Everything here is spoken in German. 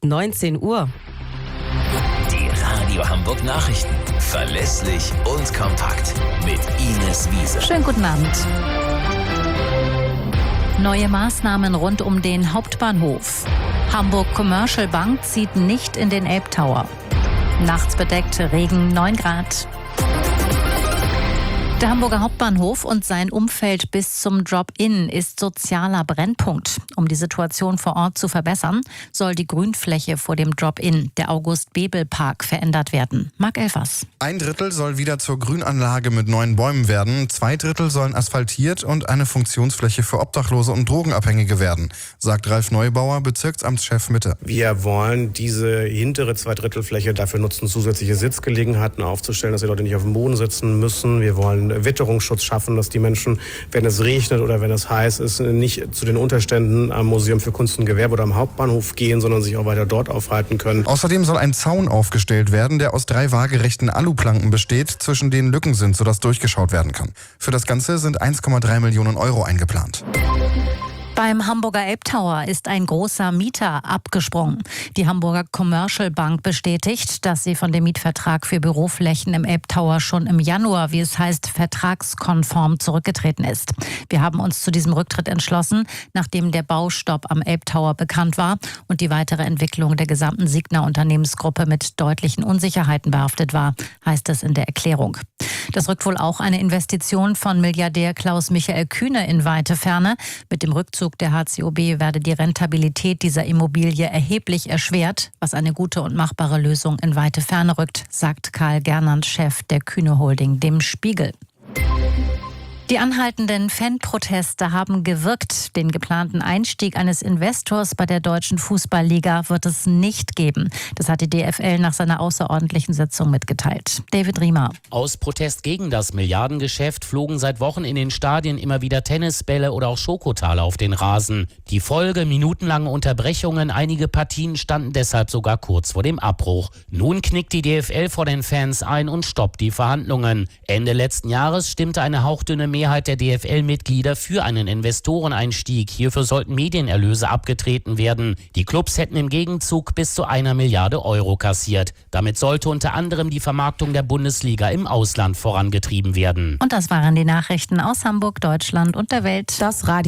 ist 19 Uhr. Die Radio Hamburg Nachrichten. Verlässlich und kompakt. Mit Ines Wiese. Schönen guten Abend. Neue Maßnahmen rund um den Hauptbahnhof. Hamburg Commercial Bank zieht nicht in den Elbtower. Nachts bedeckt, Regen 9 Grad. Der Hamburger Hauptbahnhof und sein Umfeld bis zum Drop-In ist sozialer Brennpunkt. Um die Situation vor Ort zu verbessern, soll die Grünfläche vor dem Drop-In, der August-Bebel-Park, verändert werden. Marc Elfers. 1/3 soll wieder zur Grünanlage mit neuen Bäumen werden. 2/3 sollen asphaltiert und eine Funktionsfläche für Obdachlose und Drogenabhängige werden, sagt Ralf Neubauer, Bezirksamtschef Mitte. Wir wollen diese hintere 2/3 Fläche dafür nutzen, zusätzliche Sitzgelegenheiten aufzustellen, dass die Leute nicht auf dem Boden sitzen müssen. Wir wollen Witterungsschutz schaffen, dass die Menschen, wenn es regnet oder wenn es heiß ist, nicht zu den Unterständen am Museum für Kunst und Gewerbe oder am Hauptbahnhof gehen, sondern sich auch weiter dort aufhalten können. Außerdem soll ein Zaun aufgestellt werden, der aus 3 waagerechten Aluplanken besteht, zwischen denen Lücken sind, sodass durchgeschaut werden kann. Für das Ganze sind 1,3 Millionen Euro eingeplant. Beim Hamburger Elbtower ist ein großer Mieter abgesprungen. Die Hamburger Commercial Bank bestätigt, dass sie von dem Mietvertrag für Büroflächen im Elbtower schon im Januar, wie es heißt, vertragskonform zurückgetreten ist. Wir haben uns zu diesem Rücktritt entschlossen, nachdem der Baustopp am Elbtower bekannt war und die weitere Entwicklung der gesamten Signa-Unternehmensgruppe mit deutlichen Unsicherheiten behaftet war, heißt es in der Erklärung. Das rückt wohl auch eine Investition von Milliardär Klaus-Michael Kühne in weite Ferne. Mit dem Rückzug der HCOB werde die Rentabilität dieser Immobilie erheblich erschwert, was eine gute und machbare Lösung in weite Ferne rückt, sagt Karl Gernand, Chef der Kühne Holding, dem Spiegel. Die anhaltenden Fanproteste haben gewirkt. Den geplanten Einstieg eines Investors bei der Deutschen Fußballliga wird es nicht geben. Das hat die DFL nach seiner außerordentlichen Sitzung mitgeteilt. David Riemer. Aus Protest gegen das Milliardengeschäft flogen seit Wochen in den Stadien immer wieder Tennisbälle oder auch Schokotaler auf den Rasen. Die Folge: minutenlange Unterbrechungen. Einige Partien standen deshalb sogar kurz vor dem Abbruch. Nun knickt die DFL vor den Fans ein und stoppt die Verhandlungen. Ende letzten Jahres stimmte eine hauchdünne Mehrheit der DFL-Mitglieder für einen Investoreneinstieg. Hierfür sollten Medienerlöse abgetreten werden. Die Clubs hätten im Gegenzug bis zu 1 Milliarde Euro kassiert. Damit sollte unter anderem die Vermarktung der Bundesliga im Ausland vorangetrieben werden. Und das waren die Nachrichten aus Hamburg, Deutschland und der Welt. Das Radio